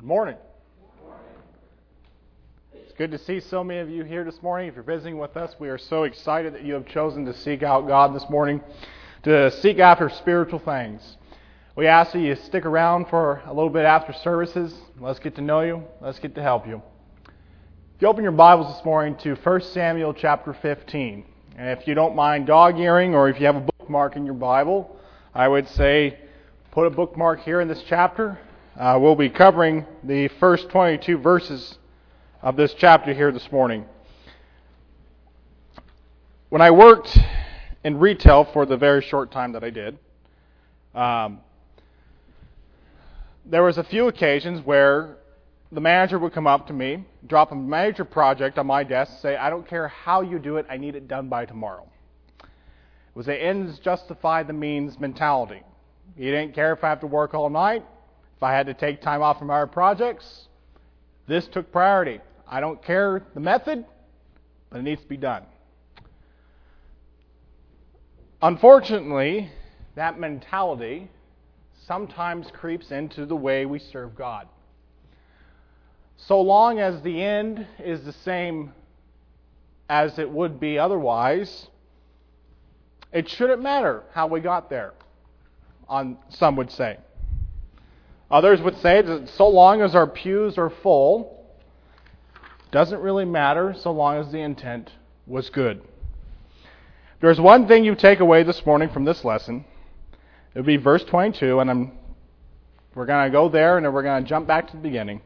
Good morning. It's good to see so many of you here this morning. If you're visiting with us, we are so excited that you have chosen to seek out God this morning, to seek after spiritual things. We ask that you stick around for a little bit after services. Let's get to know you. Let's get to help you. If you open your Bibles this morning to 1 Samuel chapter 15, and if you don't mind dog-earing or if you have a bookmark in your Bible, I would say put a bookmark here in this chapter. We'll be covering the first 22 verses of this chapter here this morning. When I worked in retail for the very short time that I did, there was a few occasions where the manager would come up to me, drop a major project on my desk, say, "I don't care how you do it, I need it done by tomorrow." It was the ends justify the means mentality. He didn't care if I have to work all night. If I had to take time off from our projects, this took priority. I don't care the method, but it needs to be done. Unfortunately, that mentality sometimes creeps into the way we serve God. So long as the end is the same as it would be otherwise, it shouldn't matter how we got there, some would say. Others would say that so long as our pews are full, doesn't really matter so long as the intent was good. If there's one thing you take away this morning from this lesson, it would be verse 22, and we're going to go there and then we're going to jump back to the beginning.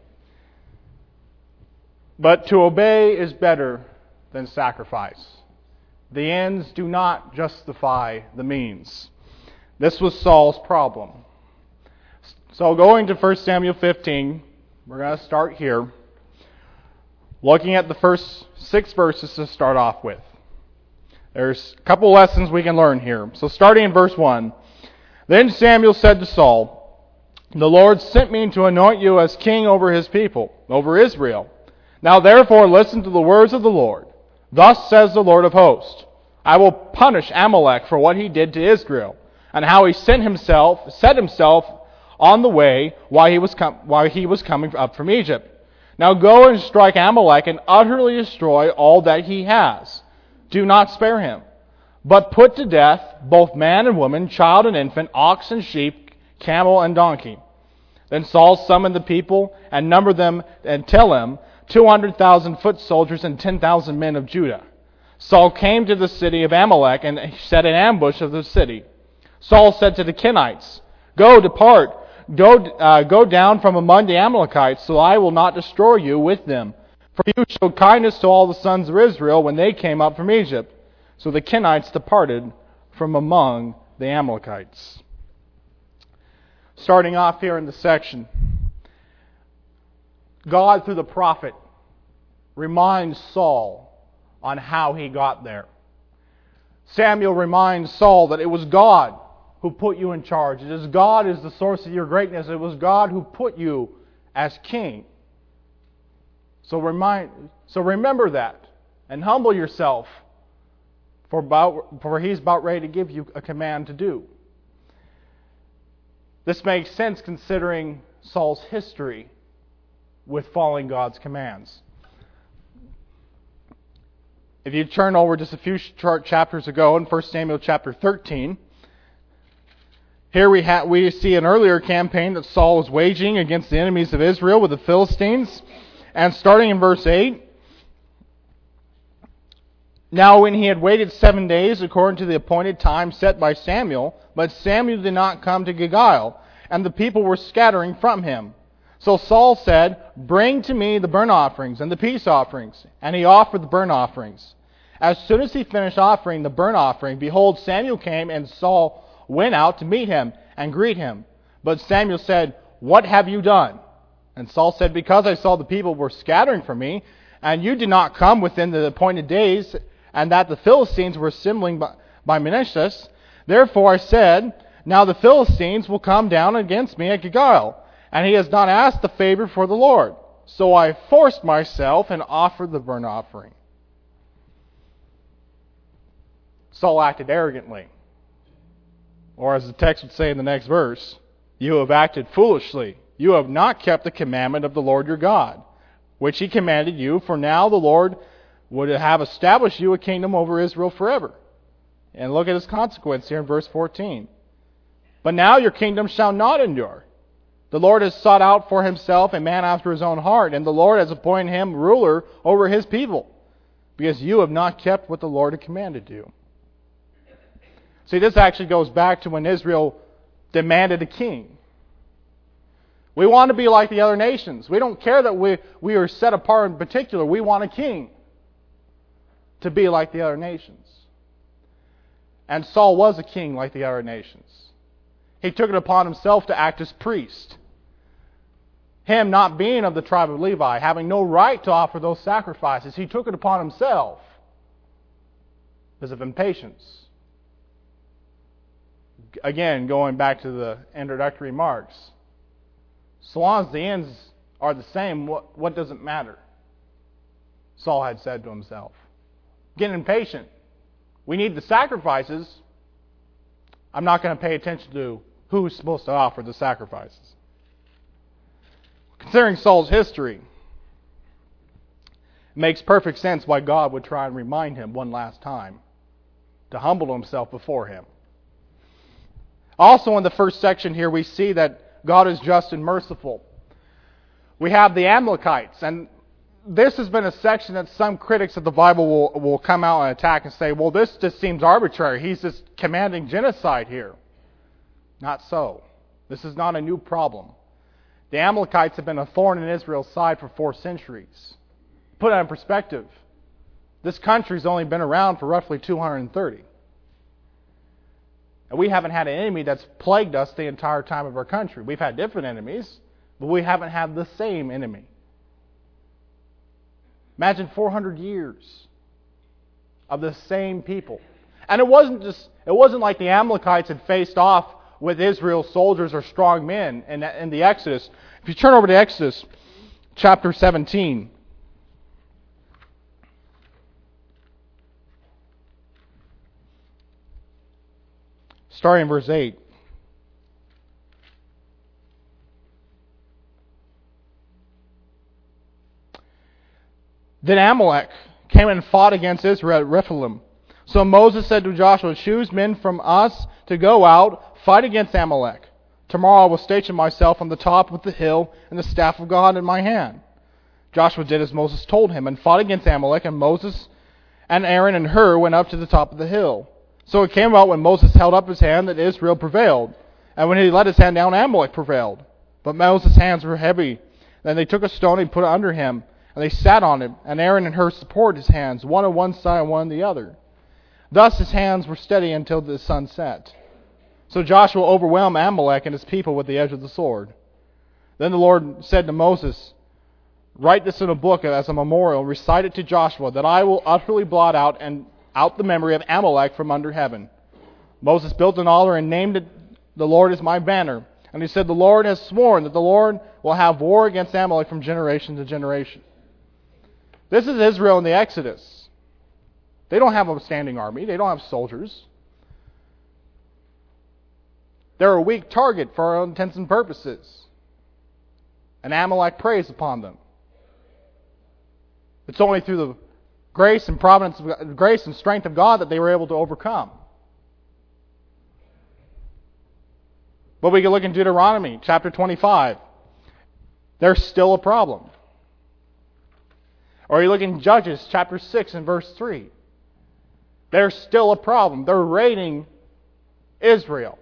But to obey is better than sacrifice. The ends do not justify the means. This was Saul's problem. So going to 1 Samuel 15, we're going to start here, looking at the first 6 verses to start off with. There's a couple lessons we can learn here. So starting in verse 1, "Then Samuel said to Saul, 'The Lord sent me to anoint you as king over his people, over Israel. Now therefore listen to the words of the Lord. Thus says the Lord of hosts, I will punish Amalek for what he did to Israel, and how he set himself on the way while he was coming up from Egypt. Now go and strike Amalek and utterly destroy all that he has. Do not spare him, but put to death both man and woman, child and infant, ox and sheep, camel and donkey.' Then Saul summoned the people and numbered them and tell him 200,000 foot soldiers and 10,000 men of Judah. Saul came to the city of Amalek and set an ambush of the city. Saul said to the Kenites, 'Depart. Go down from among the Amalekites, so I will not destroy you with them. For you showed kindness to all the sons of Israel when they came up from Egypt.' So the Kenites departed from among the Amalekites." Starting off here in the section, God, through the prophet, reminds Saul on how he got there. Samuel reminds Saul that it was God who put you in charge. It is God is the source of your greatness. It was God who put you as king. So remember that and humble yourself for He's about ready to give you a command to do. This makes sense considering Saul's history with following God's commands. If you turn over just a few short chapters ago in 1 Samuel chapter 13, here we see an earlier campaign that Saul was waging against the enemies of Israel with the Philistines. And starting in verse 8, "Now when he had waited 7 days according to the appointed time set by Samuel, but Samuel did not come to Gilgal, and the people were scattering from him. So Saul said, 'Bring to me the burnt offerings and the peace offerings.' And he offered the burnt offerings. As soon as he finished offering the burnt offering, behold, Samuel came, and Saul went out to meet him and greet him. But Samuel said, 'What have you done?' And Saul said, 'Because I saw the people were scattering from me, and you did not come within the appointed days, and that the Philistines were assembling by Meneshus. Therefore I said, now the Philistines will come down against me at Gilgal, and he has not asked the favor for the Lord. So I forced myself and offered the burnt offering.'" Saul acted arrogantly. Or as the text would say in the next verse, "You have acted foolishly You have not kept the commandment of the Lord your God, which He commanded you, for now the Lord would have established you a kingdom over Israel forever. And look at His consequence here in verse 14. But now your kingdom shall not endure. The Lord has sought out for Himself a man after His own heart, and the Lord has appointed him ruler over His people, because you have not kept what the Lord had commanded you. See, this actually goes back to when Israel demanded a king. We want to be like the other nations. We don't care that we are set apart in particular. We want a king to be like the other nations. And Saul was a king like the other nations. He took it upon himself to act as priest. Him not being of the tribe of Levi, having no right to offer those sacrifices, he took it upon himself because of impatience. Again, going back to the introductory remarks, so long as the ends are the same, what does it matter? Saul had said to himself. Getting impatient. We need the sacrifices. I'm not going to pay attention to who's supposed to offer the sacrifices. Considering Saul's history, it makes perfect sense why God would try and remind him one last time to humble himself before Him. Also in the first section here, we see that God is just and merciful. We have the Amalekites, and this has been a section that some critics of the Bible will come out and attack and say, well, this just seems arbitrary. He's just commanding genocide here. Not so. This is not a new problem. The Amalekites have been a thorn in Israel's side for 4 centuries. Put it in perspective, this country's only been around for roughly 230. And we haven't had an enemy that's plagued us the entire time of our country. We've had different enemies, but we haven't had the same enemy. Imagine 400 years of the same people. And it wasn't like the Amalekites had faced off with Israel's soldiers or strong men in the Exodus. If you turn over to Exodus chapter 17, starting in verse 8. Then Amalek came and fought against Israel at Rephidim. So Moses said to Joshua, choose men from us to go out, fight against Amalek. Tomorrow I will station myself on the top of the hill, and the staff of God in my hand. Joshua did as Moses told him, and fought against Amalek, and Moses and Aaron and Hur went up to the top of the hill. So it came about when Moses held up his hand that Israel prevailed, and when he let his hand down, Amalek prevailed. But Moses' hands were heavy. Then they took a stone and put it under him, and they sat on him, and Aaron and Hur supported his hands, one on one side and one on the other. Thus his hands were steady until the sun set. So Joshua overwhelmed Amalek and his people with the edge of the sword. Then the Lord said to Moses, write this in a book as a memorial, and recite it to Joshua, that I will utterly blot out the memory of Amalek from under heaven. Moses built an altar and named it, the Lord is my banner. And he said, the Lord has sworn that the Lord will have war against Amalek from generation to generation. This is Israel in the Exodus. They don't have a standing army. They don't have soldiers. They're a weak target for our own intents and purposes. And Amalek preys upon them. It's only through the grace and providence, grace and strength of God that they were able to overcome. But we can look in Deuteronomy chapter 25. There's still a problem. Or you look in Judges chapter 6 and verse 3. There's still a problem. They're raiding Israel.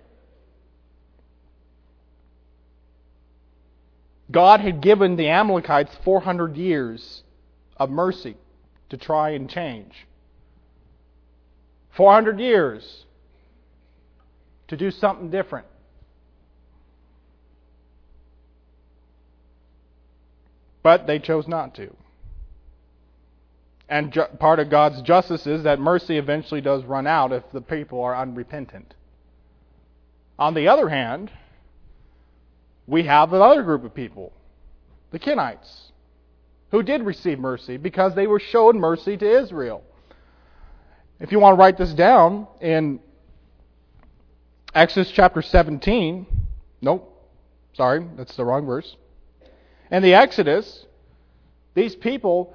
God had given the Amalekites 400 years of mercy to try and change. 400 years to do something different. But they chose not to. And part of God's justice is that mercy eventually does run out if the people are unrepentant. On the other hand, we have another group of people, the Kenites, who did receive mercy because they were shown mercy to Israel. If you want to write this down, in Exodus chapter 17, Sorry, that's the wrong verse. In the Exodus, these people,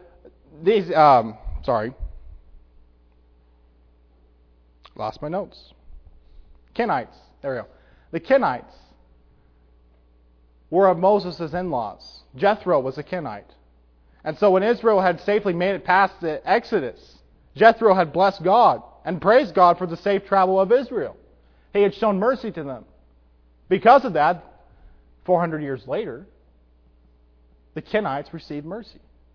lost my notes. Kenites, there we go. The Kenites were of Moses' in-laws. Jethro was a Kenite. And so when Israel had safely made it past the Exodus, Jethro had blessed God and praised God for the safe travel of Israel. He had shown mercy to them. Because of that, 400 years later, the Kenites received mercy.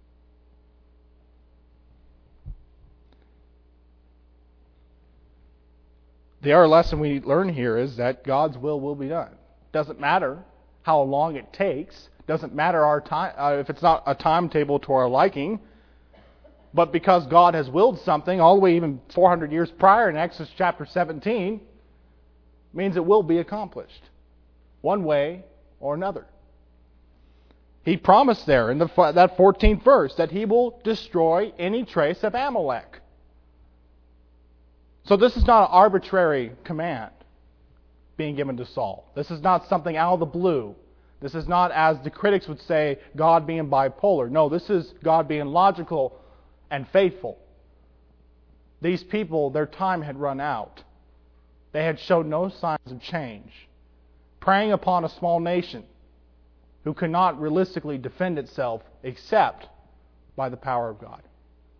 The other lesson we learn here is that God's will be done. Doesn't matter how long it takes. Doesn't matter our time if it's not a timetable to our liking. But because God has willed something all the way even 400 years prior in Exodus chapter 17, means it will be accomplished. One way or another. He promised there in that 14th verse that He will destroy any trace of Amalek. So this is not an arbitrary command being given to Saul. This is not something out of the blue. This is not, as the critics would say, God being bipolar. No, this is God being logical and faithful. These people, their time had run out. They had showed no signs of change. Preying upon a small nation who could not realistically defend itself except by the power of God.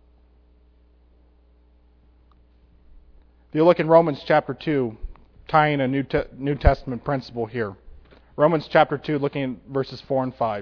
If you look in Romans chapter 2, tying a New Testament principle here. Romans chapter 2, looking at verses 4 and 5.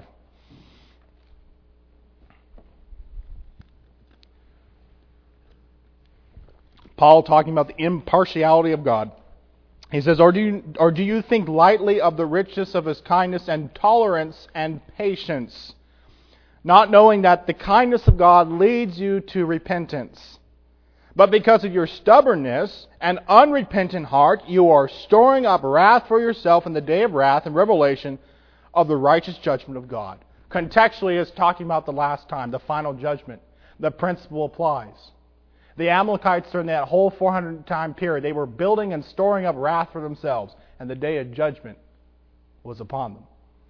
Paul talking about the impartiality of God. He says, Or do you think lightly of the richness of His kindness and tolerance and patience, not knowing that the kindness of God leads you to repentance? But because of your stubbornness and unrepentant heart, you are storing up wrath for yourself in the day of wrath and revelation of the righteous judgment of God. Contextually, it's talking about the last time, the final judgment. The principle applies. The Amalekites during that whole 400 time period, they were building and storing up wrath for themselves, and the day of judgment was upon them.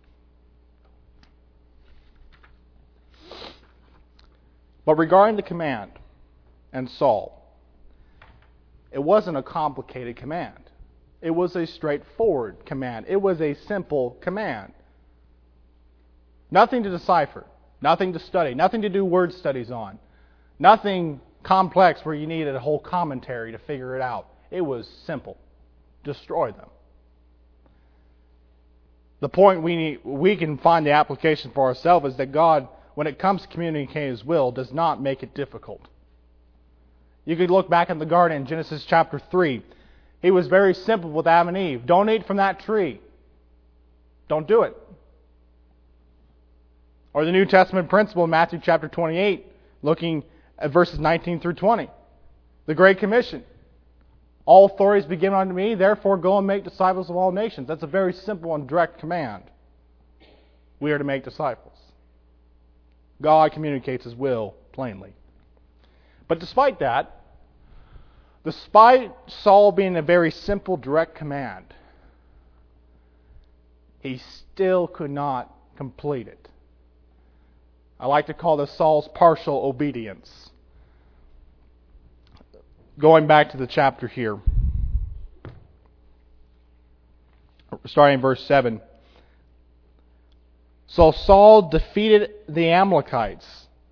But regarding the command and Saul, it wasn't a complicated command. It was a straightforward command. It was a simple command. Nothing to decipher, nothing to study, nothing to do word studies on, nothing complex where you needed a whole commentary to figure it out. It was simple. Destroy them. The point we can find the application for ourselves is that God, when it comes to communicating His will, does not make it difficult. You could look back in the garden in Genesis chapter 3. He was very simple with Adam and Eve. Don't eat from that tree. Don't do it. Or the New Testament principle in Matthew chapter 28, looking at verses 19 through 20. The Great Commission. All authorities be given unto me, therefore go and make disciples of all nations. That's a very simple and direct command. We are to make disciples. God communicates His will plainly. But despite that, despite Saul being a very simple, direct command, he still could not complete it. I like to call this Saul's partial obedience. Going back to the chapter here, starting in verse 7. So Saul defeated the Amalekites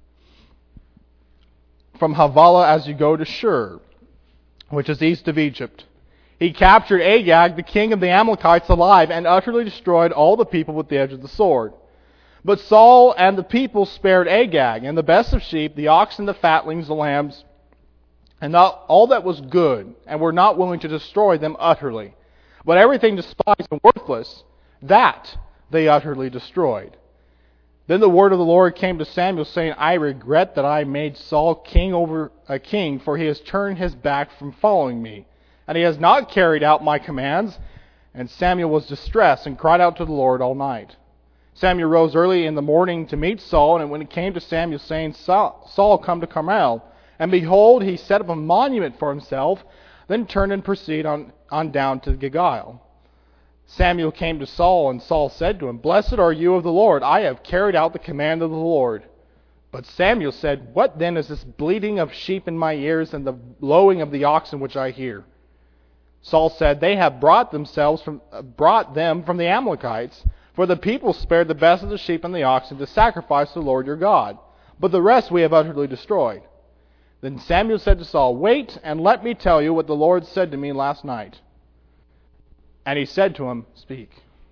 from Havilah as you go to Shur, which is east of Egypt. He captured Agag, the king of the Amalekites, alive, and utterly destroyed all the people with the edge of the sword. But Saul and the people spared Agag, and the best of sheep, the oxen, the fatlings, the lambs, and not all that was good, and were not willing to destroy them utterly. But everything despised and worthless, that they utterly destroyed. Then the word of the Lord came to Samuel, saying, I regret that I made Saul king over a king, for he has turned his back from following me, and he has not carried out my commands. And Samuel was distressed, and cried out to the Lord all night. Samuel rose early in the morning to meet Saul, and when it came to Samuel, saying, Saul, come to Carmel. And behold, he set up a monument for himself, then turned and proceeded on down to Gilgal. Samuel came to Saul, and Saul said to him, "Blessed are you of the Lord. I have carried out the command of the Lord." But Samuel said, "What then is this bleating of sheep in my ears and the lowing of the oxen which I hear?" Saul said, "They have brought them from the Amalekites, for the people spared the best of the sheep and the oxen to sacrifice to the Lord your God. But the rest we have utterly destroyed." Then Samuel said to Saul, "Wait, and let me tell you what the Lord said to me last night." And he said to him, "Speak."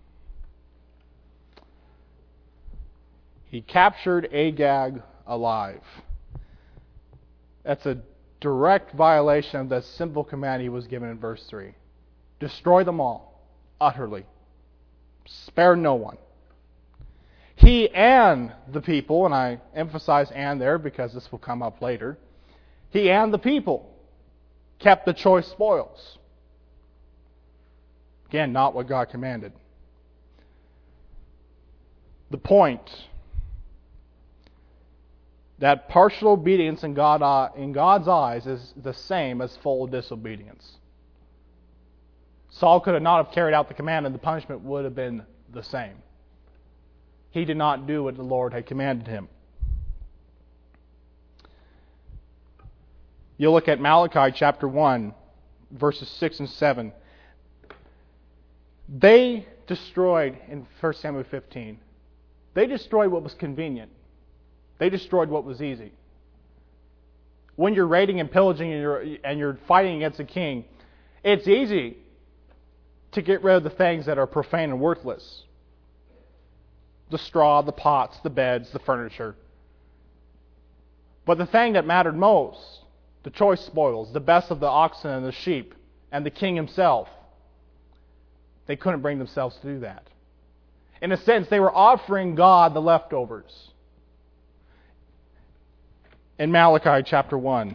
He captured Agag alive. That's a direct violation of the simple command he was given in verse 3. Destroy them all, utterly. Spare no one. He and the people, and I emphasize "and" there because this will come up later, he and the people kept the choice spoils. Again, not what God commanded. The point that partial obedience in God's eyes is the same as full disobedience. Saul could not have carried out the command, and the punishment would have been the same. He did not do what the Lord had commanded him. You'll look at Malachi chapter 1, verses 6 and 7. They destroyed, in 1 Samuel 15, they destroyed what was convenient. They destroyed what was easy. When you're raiding and pillaging and you're fighting against a king, it's easy to get rid of the things that are profane and worthless. The straw, the pots, the beds, the furniture. But the thing that mattered most, the choice spoils, the best of the oxen and the sheep, and the king himself, they couldn't bring themselves to do that. In a sense, they were offering God the leftovers. In Malachi chapter 1,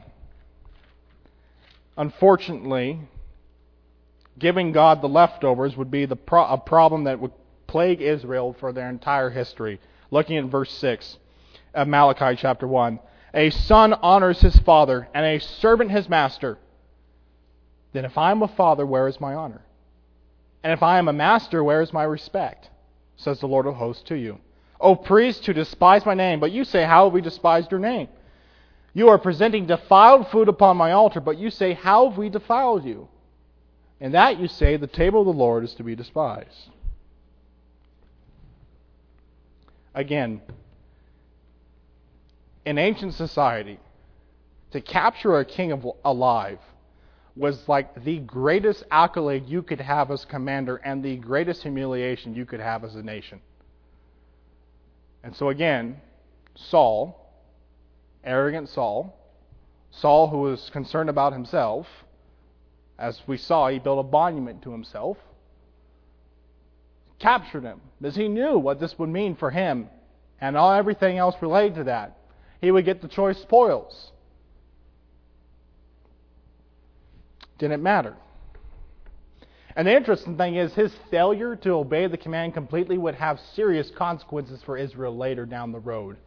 unfortunately, giving God the leftovers would be a problem that would plague Israel for their entire history. Looking at verse 6 of Malachi chapter 1. A son honors his father, and a servant his master. Then if I am a father, where is my honor? And if I am a master, where is my respect? Says the Lord of hosts to you. O priests who despise my name, but you say, how have we despised your name? You are presenting defiled food upon my altar, but you say, how have we defiled you? And that you say, the table of the Lord is to be despised. Again, in ancient society, to capture a king alive was like the greatest accolade you could have as commander and the greatest humiliation you could have as a nation. And so again, Saul, arrogant Saul who was concerned about himself, as we saw, he built a monument to himself, captured him because he knew what this would mean for him and everything else related to that. He would get the choice spoils. Didn't matter. And the interesting thing is, his failure to obey the command completely would have serious consequences for Israel later down the road.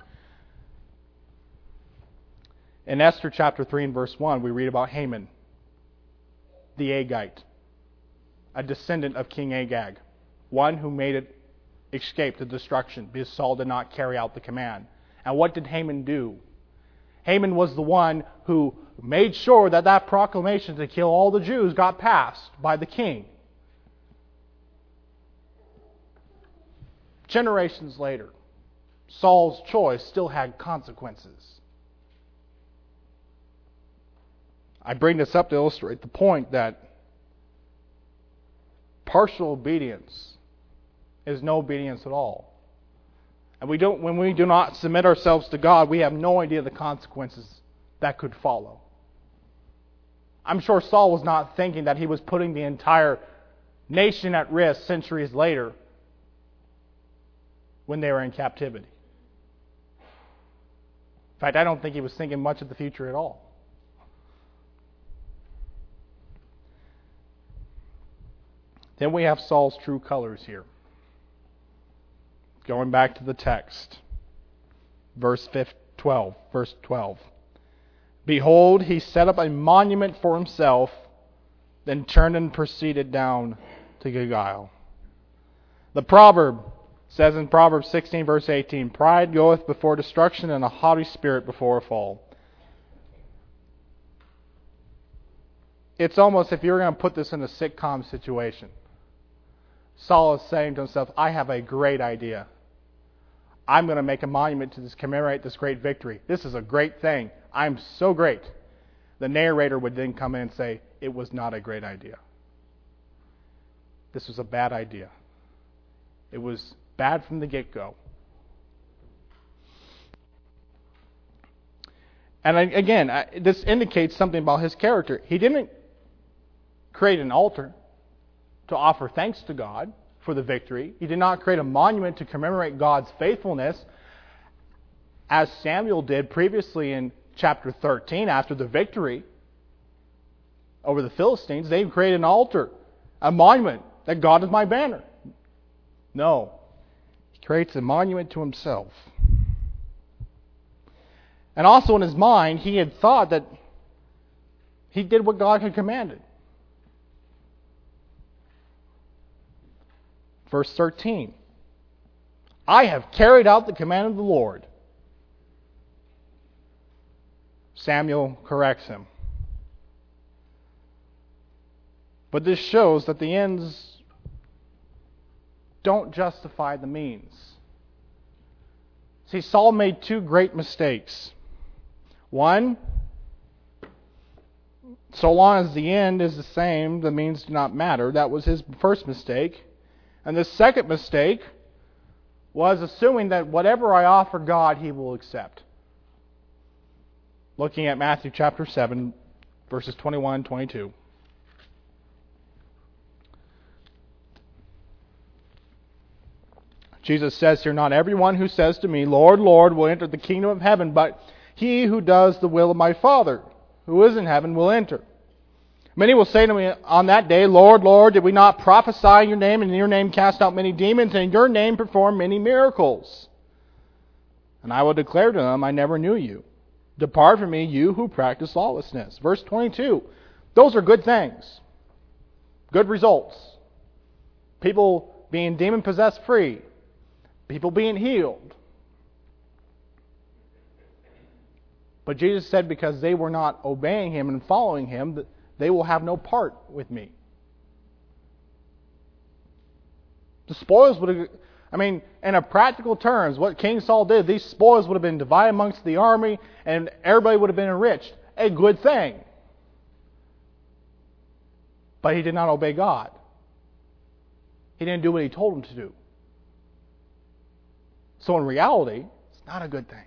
In Esther chapter 3 and verse 1, we read about Haman, the Agagite, a descendant of King Agag, one who made it escape to destruction because Saul did not carry out the command. And what did Haman do? Haman was the one who made sure that proclamation to kill all the Jews got passed by the king. Generations later, Saul's choice still had consequences. I bring this up to illustrate the point that partial obedience is no obedience at all. And when we do not submit ourselves to God, we have no idea the consequences that could follow. I'm sure Saul was not thinking that he was putting the entire nation at risk centuries later when they were in captivity. In fact, I don't think he was thinking much of the future at all. Then we have Saul's true colors here. Going back to the text, verse 12. Behold, he set up a monument for himself, then turned and proceeded down to Gilgal. The proverb says in Proverbs 16, verse 18, "Pride goeth before destruction, and a haughty spirit before a fall." It's almost, if you were going to put this in a sitcom situation, Saul is saying to himself, I have a great idea. I'm going to make a monument to commemorate this great victory. This is a great thing. I'm so great. The narrator would then come in and say, it was not a great idea. This was a bad idea. It was bad from the get-go. And again, this indicates something about his character. He didn't create an altar to offer thanks to God for the victory. He did not create a monument to commemorate God's faithfulness, as Samuel did previously in chapter 13 after the victory over the Philistines. They created an altar, a monument that God is my banner. No. He creates a monument to himself. And also in his mind, he had thought that he did what God had commanded. Verse 13. I have carried out the command of the Lord. Samuel corrects him. But this shows that the ends don't justify the means. See, Saul made two great mistakes. One, so long as the end is the same, the means do not matter. That was his first mistake. And the second mistake was assuming that whatever I offer God, He will accept. Looking at Matthew chapter 7, verses 21 and 22. Jesus says here, not everyone who says to me, Lord, Lord, will enter the kingdom of heaven, but he who does the will of my Father, who is in heaven, will enter. Many will say to me on that day, Lord, Lord, did we not prophesy in your name, and in your name cast out many demons, and in your name perform many miracles? And I will declare to them, I never knew you. Depart from me, you who practice lawlessness. Verse 22. Those are good things. Good results. People being demon-possessed free. People being healed. But Jesus said because they were not obeying Him and following Him, that they will have no part with me. The spoils would have, in a practical terms, what King Saul did, these spoils would have been divided amongst the army and everybody would have been enriched. A good thing. But he did not obey God. He didn't do what He told him to do. So in reality, it's not a good thing.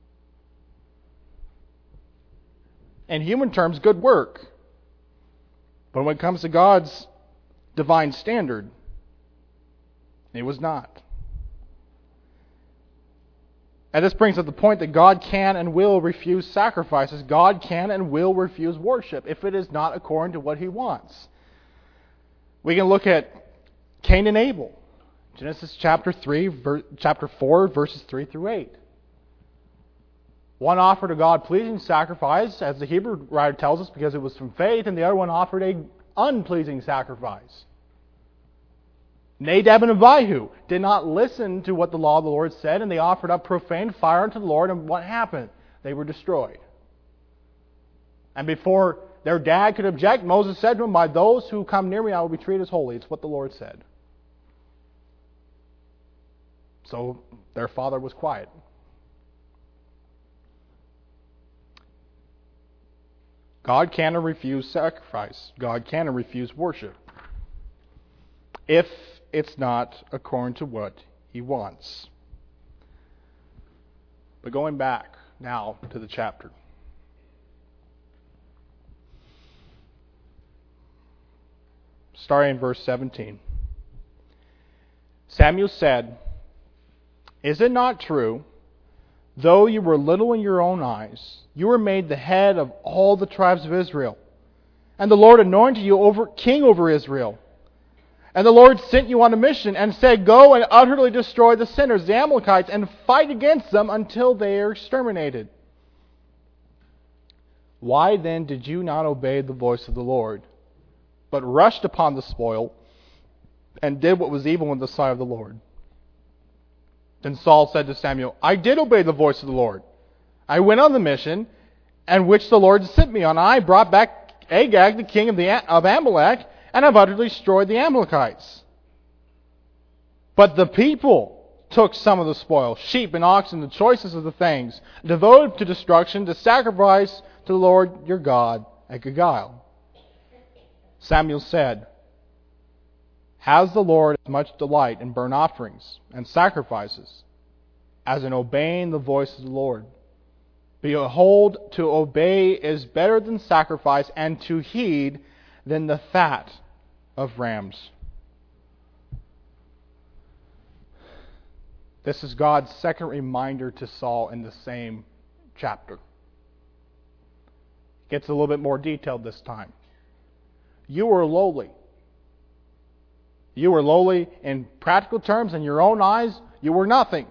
In human terms, good work. But when it comes to God's divine standard, it was not. And this brings up the point that God can and will refuse sacrifices. God can and will refuse worship if it is not according to what He wants. We can look at Cain and Abel. Genesis chapter 4, verses 3 through 8. One offered a God-pleasing sacrifice, as the Hebrew writer tells us, because it was from faith, and the other one offered an unpleasing sacrifice. Nadab and Abihu did not listen to what the law of the Lord said, and they offered up profane fire unto the Lord, and what happened? They were destroyed. And before their dad could object, Moses said to him, by those who come near me I will be treated as holy. It's what the Lord said. So their father was quiet. God can refuse sacrifice. God can refuse worship. If it's not according to what He wants. But going back now to the chapter. Starting in verse 17. Samuel said, is it not true, though you were little in your own eyes, you were made the head of all the tribes of Israel? And the Lord anointed you king over Israel. And the Lord sent you on a mission and said, go and utterly destroy the sinners, the Amalekites, and fight against them until they are exterminated. Why then did you not obey the voice of the Lord, but rushed upon the spoil and did what was evil in the sight of the Lord. Then Saul said to Samuel, I did obey the voice of the Lord. I went on the mission and which the Lord sent me on. I brought back Agag, the king of Amalek, and have utterly destroyed the Amalekites. But the people took some of the spoil, sheep and oxen, the choicest of the things, devoted to destruction, to sacrifice to the Lord your God at Gilgal. Samuel said, Has the Lord as much delight in burnt offerings and sacrifices as in obeying the voice of the Lord? Behold, to obey is better than sacrifice, and to heed than the fat of rams. This is God's second reminder to Saul in the same chapter. It gets a little bit more detailed this time. You were lowly. You were lowly in practical terms. In your own eyes, you were nothing.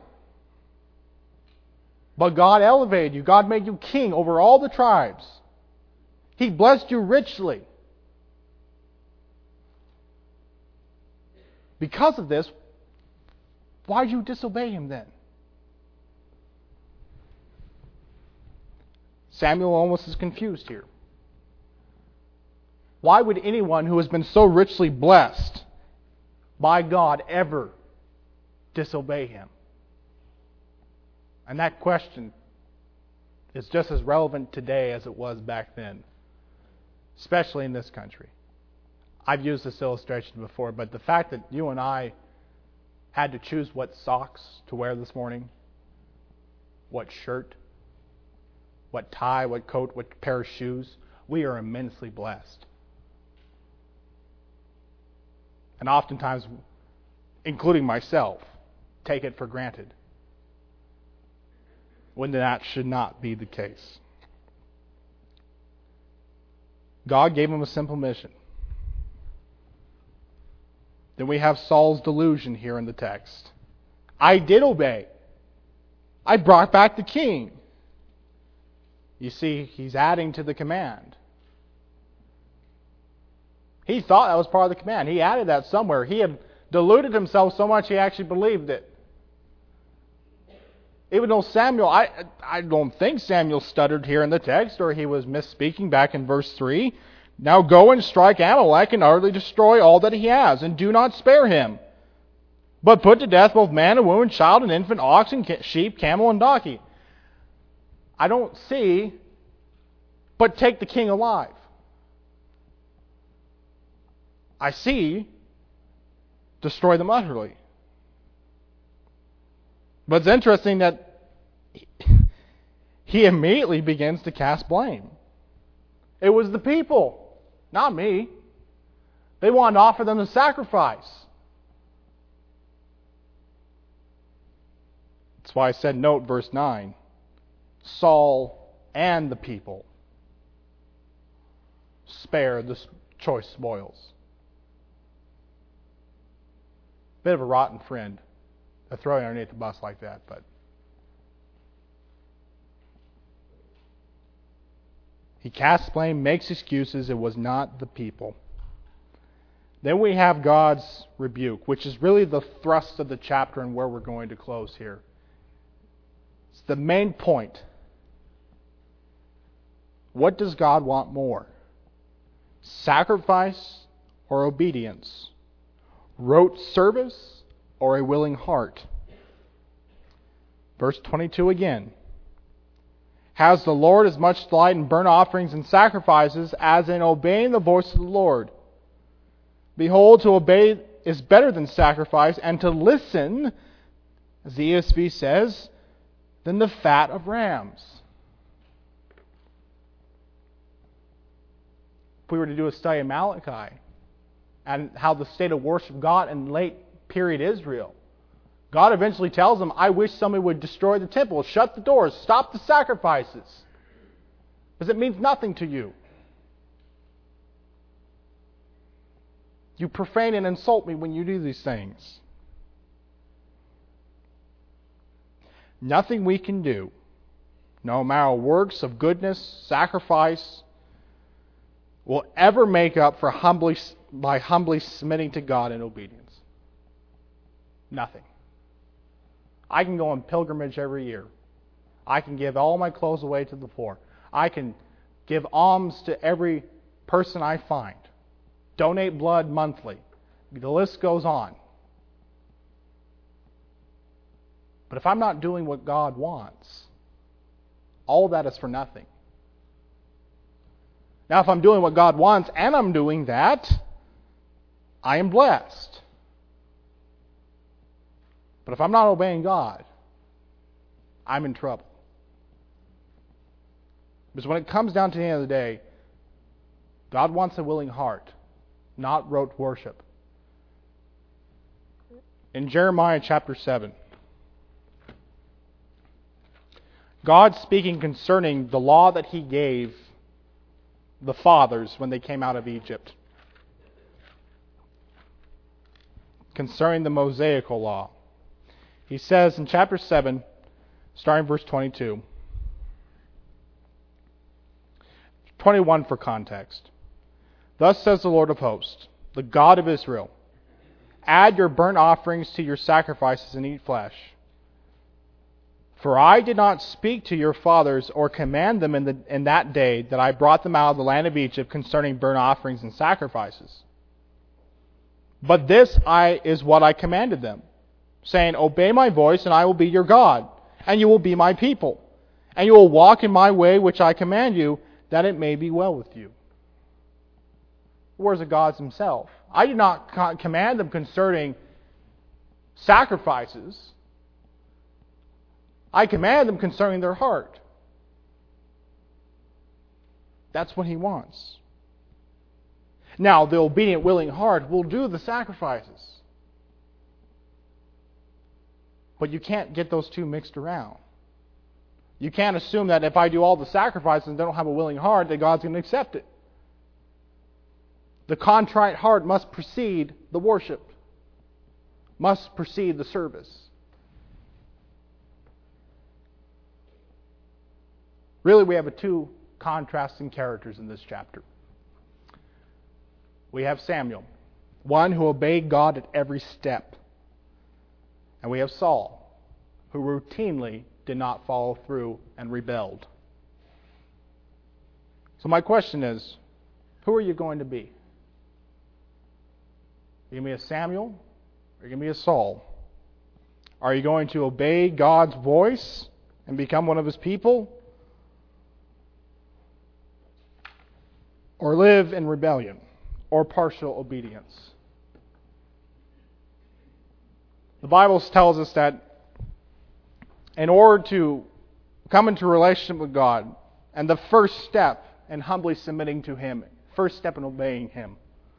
But God elevated you. God made you king over all the tribes. He blessed you richly. Because of this, why did you disobey Him then? Samuel almost is confused here. Why would anyone who has been so richly blessed by God ever disobey Him? And that question is just as relevant today as it was back then, especially in this country. I've used this illustration before, but the fact that you and I had to choose what socks to wear this morning, what shirt, what tie, what coat, what pair of shoes, we are immensely blessed. And oftentimes, including myself, take it for granted, when that should not be the case. God gave him a simple mission. Then we have Saul's delusion here in the text. I did obey. I brought back the king. You see, he's adding to the command. He thought that was part of the command. He added that somewhere. He had deluded himself so much he actually believed it. Even though Samuel, I don't think Samuel stuttered here in the text, or he was misspeaking back in verse 3. Now go and strike Amalek and utterly destroy all that he has, and do not spare him. But put to death both man and woman, child and infant, oxen, sheep, camel, and donkey. I don't see, but take the king alive. I see, destroy them utterly. But it's interesting that he immediately begins to cast blame. It was the people, not me. They wanted to offer them the sacrifice. That's why I said, note verse 9. Saul and the people spare the choice spoils. Bit of a rotten friend to throw you underneath the bus like that, but he casts blame, makes excuses. It was not the people. Then we have God's rebuke, which is really the thrust of the chapter and where we're going to close here. It's the main point. What does God want more? Sacrifice or obedience? Rote service or a willing heart? Verse 22 again. Has the Lord as much delight in burnt offerings and sacrifices as in obeying the voice of the Lord? Behold, to obey is better than sacrifice, and to listen, as the ESV says, than the fat of rams. If we were to do a study of Malachi and how the state of worship got in late period Israel, God eventually tells them, I wish somebody would destroy the temple, shut the doors, stop the sacrifices, because it means nothing to you. You profane and insult me when you do these things. Nothing we can do, no matter works of goodness, sacrifice, will ever make up for humbly submitting to God in obedience. Nothing. I can go on pilgrimage every year. I can give all my clothes away to the poor. I can give alms to every person I find. Donate blood monthly. The list goes on. But if I'm not doing what God wants, all that is for nothing. Now, if I'm doing what God wants and I'm doing that, I am blessed. But if I'm not obeying God, I'm in trouble. Because when it comes down to the end of the day, God wants a willing heart, not rote worship. In Jeremiah chapter 7, God speaking concerning the law that He gave the fathers when they came out of Egypt, concerning the Mosaical law. He says in chapter 7, starting verse 22, 21 for context. Thus says the Lord of hosts, the God of Israel, add your burnt offerings to your sacrifices and eat flesh. For I did not speak to your fathers or command them in that day that I brought them out of the land of Egypt concerning burnt offerings and sacrifices. But this is what I commanded them, saying, obey my voice, and I will be your God, and you will be my people, and you will walk in my way which I command you, that it may be well with you. Words of God Himself. I did not command them concerning sacrifices. I command them concerning their heart. That's what He wants. Now, the obedient, willing heart will do the sacrifices. But you can't get those two mixed around. You can't assume that if I do all the sacrifices and don't have a willing heart, that God's going to accept it. The contrite heart must precede the worship, must precede the service. Really, we have two contrasting characters in this chapter. We have Samuel, one who obeyed God at every step. And we have Saul, who routinely did not follow through and rebelled. So my question is, who are you going to be? Are you going to be a Samuel, or are you going to be a Saul? Are you going to obey God's voice and become one of His people? Or live in rebellion or partial obedience? The Bible tells us that in order to come into a relationship with God, and the first step in humbly submitting to Him, first step in obeying Him,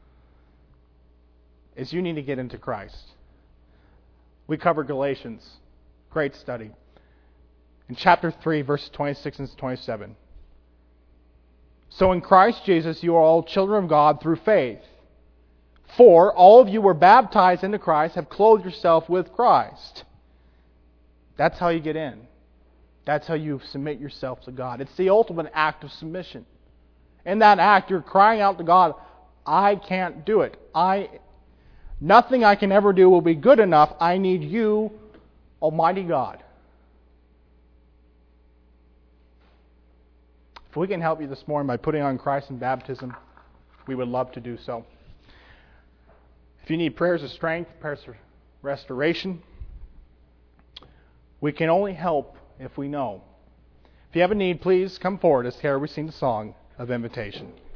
is you need to get into Christ. We covered Galatians. Great study. In chapter 3, verses 26 and 27. So in Christ Jesus you are all children of God through faith. For all of you were baptized into Christ, have clothed yourself with Christ. That's how you get in. That's how you submit yourself to God. It's the ultimate act of submission. In that act, you're crying out to God, I can't do it. Nothing I can ever do will be good enough. I need you, Almighty God. If we can help you this morning by putting on Christ in baptism, we would love to do so. If you need prayers of strength, prayers of restoration, we can only help if we know. If you have a need, please come forward as we sing the song of invitation.